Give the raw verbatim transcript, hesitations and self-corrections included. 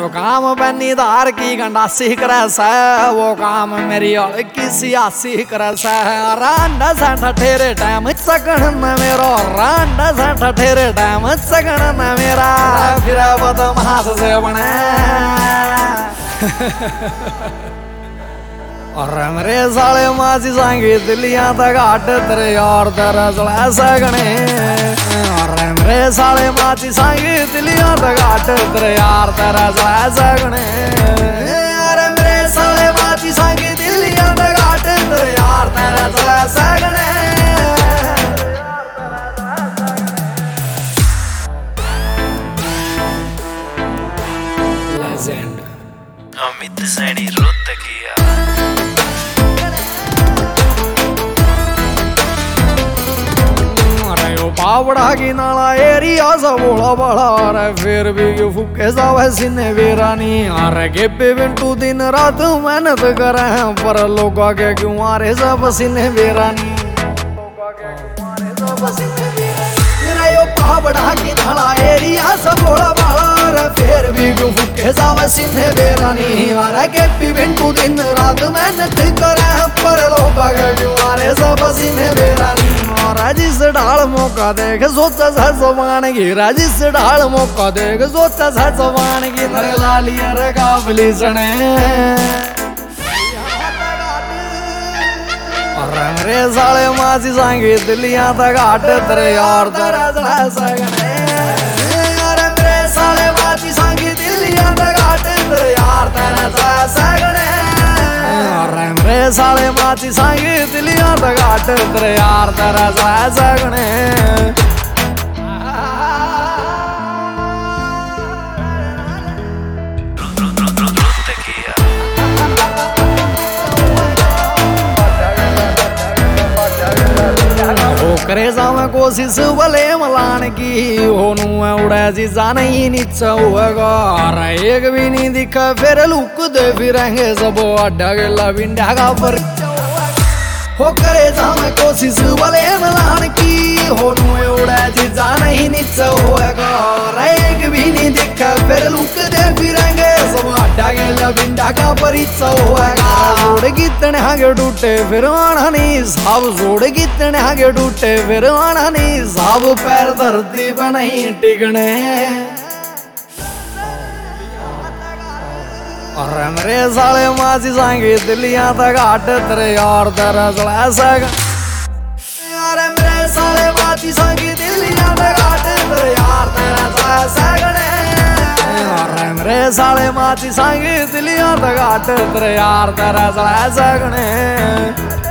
जो काम बनी धार की गंडासी करे से वो काम मेरी और किसी आसी करे से रांडा सा ठठेरे टाइम सकन न मेरो रांडा सा ठठेरे टाइम सकन न मेरा फिर बदमाश से बने और मेरे साले मासी संगीत लिया तक घाट तेरे यार तेरा चला सकने और मेरे साले मासी संगीत लिया तक घाट तेरे यार तेरा चला सकने अरे मेरे साले मासी संगीत लिया तक घाट तेरे यार तेरा चला सकने लेजेंड अमित सैनी रोहतकिया पावड़ा की नाला एरिया सा बोला बड़ा अरे फिर भी क्यों फुके सा वैसी ने वीरानी अरे के पे बिंटू दिन रात मेहनत करे हैं पर लोग आगे क्यों मारे सब पसीने वीरानी यो पावड़ा की नाला एरिया सा बोला बड़ा अरे फिर भी क्यों फुके सा वैसी ने वीरानी अरे के पे बिंटू दिन रात मेहनत करे हैं पर लोग आगे क्यों मारे सब पसीने वीरानी राजिस ढाल मौका देख सोचा सा जवान की राजिस ढाल मौका देख सोचा सा जवान की नर लालिया रे काबली सने और मेरे साले मासी संगीत लिया तक घाट तेरे यार तेरा चढ़ा सकने अरे मेरे साले मासी संगीत लिया तक घाट तेरे यार तेरा चढ़ा सकने मेरे साले माची संगीत लिया तक घाट तेरे यार तेरा चढ़ा सकने करे जावे कोशिश भले मलान की होनू उड़ा जीजा नहीं नीचा हुएगा अरे एक भी नहीं दिखा फिर लुक दे फिरेंगे सब अड्डा गेला बिंडा का पर हो करे जावे कोशिश भले मलान की होनू उड़ा जीजा नहीं नीचा हुएगा अरे एक भी नहीं दिखा फिर लुक दे फिरेंगे सब अड्डा गेला बिंडा का परिचय होएगा जोड़ कितने आगे टूटे फिर आना नहीं साब जोड़ कितने आगे टूटे फिर आना नहीं साब पैर धरती पर नहीं टिकने और मेरे साले मासी संगीत लिया तक घाट तेरे यार तेरा चढ़ा सकने अरे मेरे साले मासी संगीत लिया तक घाट तेरे यार तेरा चढ़ा सकने मेरे साले माची संगीत लिया तक घाट तेरे यार तेरा चढ़ा सकने।